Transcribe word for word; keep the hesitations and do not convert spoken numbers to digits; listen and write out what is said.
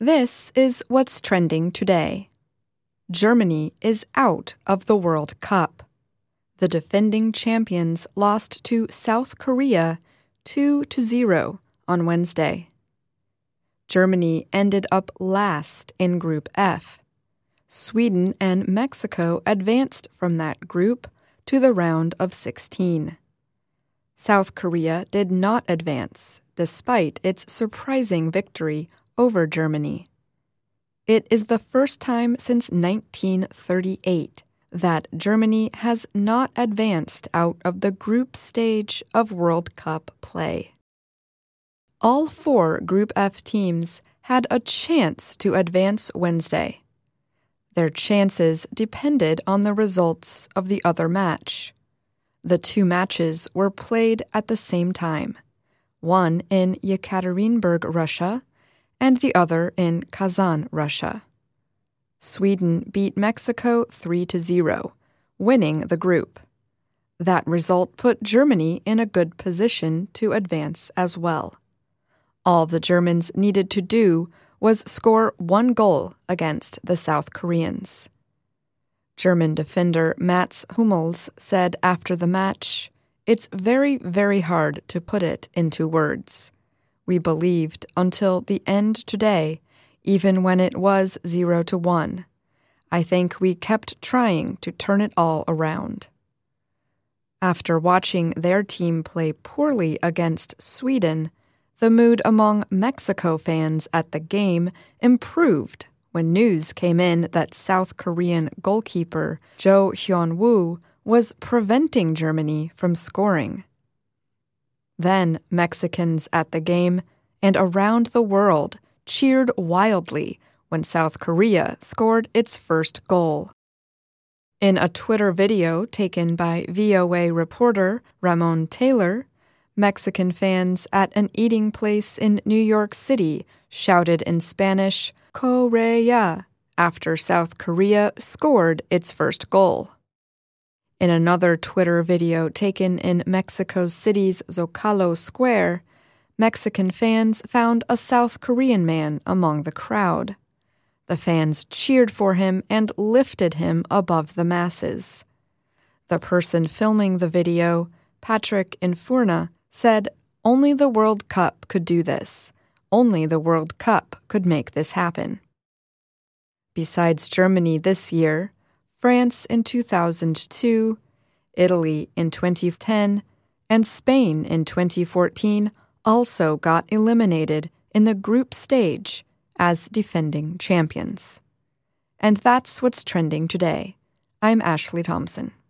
This is what's trending today. Germany is out of the World Cup. The defending champions lost to South Korea two to zero on Wednesday. Germany ended up last in Group F. Sweden and Mexico advanced from that group to the round of sixteen. South Korea did not advance, despite its surprising victory over Germany. It is the first time since nineteen thirty-eight that Germany has not advanced out of the group stage of World Cup play. All four Group F teams had a chance to advance Wednesday. Their chances depended on the results of the other match. The two matches were played at the same time, one in Yekaterinburg, Russia, and the other in Kazan, Russia. Sweden beat Mexico three to zero, winning the group. That result put Germany in a good position to advance as well. All the Germans needed to do was score one goal against the South Koreans. German defender Mats Hummels said after the match, "It's very, very hard to put it into words. We believed until the end today, even when it was zero to one. I think we kept trying to turn it all around." After watching their team play poorly against Sweden, the mood among Mexico fans at the game improved when news came in that South Korean goalkeeper Jo Hyun-woo was preventing Germany from scoring. Then Mexicans at the game and around the world cheered wildly when South Korea scored its first goal. In a Twitter video taken by V O A reporter Ramon Taylor, Mexican fans at an eating place in New York City shouted in Spanish, "Korea," after South Korea scored its first goal. In another Twitter video taken in Mexico City's Zocalo Square, Mexican fans found a South Korean man among the crowd. The fans cheered for him and lifted him above the masses. The person filming the video, Patrick Infurna, said, "Only the World Cup could do this. Only the World Cup could make this happen." Besides Germany this year, France in two thousand two, Italy in twenty ten, and Spain in twenty fourteen also got eliminated in the group stage as defending champions. And that's what's trending today. I'm Ashley Thompson.